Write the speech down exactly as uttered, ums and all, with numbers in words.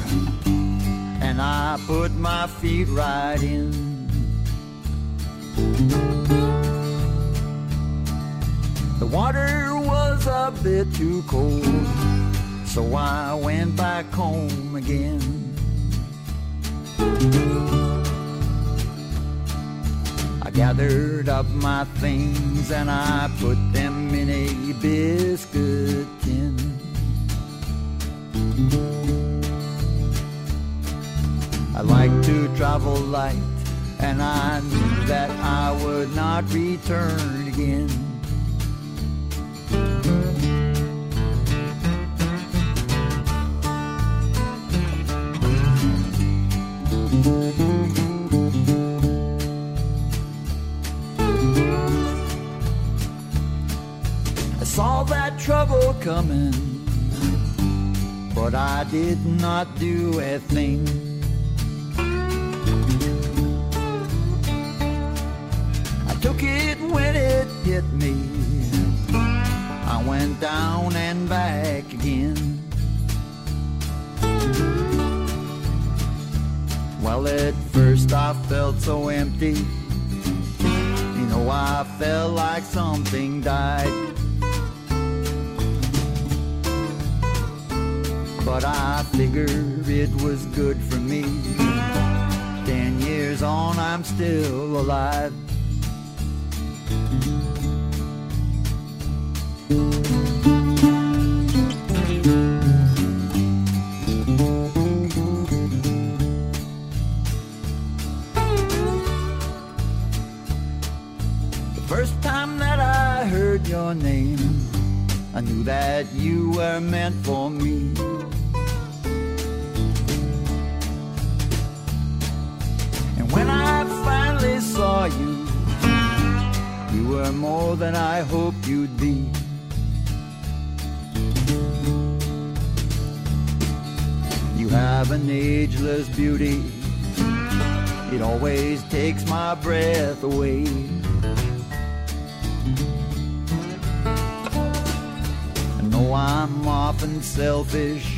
and I put my feet right in. The water was a bit too cold, so I went back home again. I gathered up my things and I put them in a biscuit tin. I like to travel light, and I knew that I would not return again. I saw that trouble coming, but I did not do a thing. I took it when it hit me. I went down and back again. Well, at first I felt so empty. You know, I felt like something died. But I figured it was good for me. Ten years on, I'm still alive. The first time that I heard your name, I knew that you were meant for me. When I finally saw you, you were more than I hoped you'd be. You have an ageless beauty, it always takes my breath away. I know I'm often selfish,